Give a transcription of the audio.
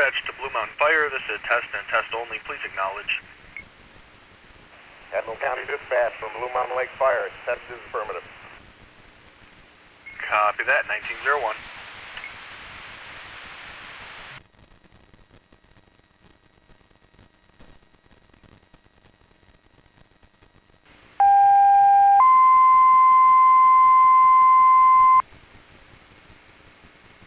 dispatch to Blue Mountain Fire. This is test and test only. Please acknowledge. Admiral County dispatch from Blue Mountain Lake Fire. Test is affirmative. Copy that, 1901.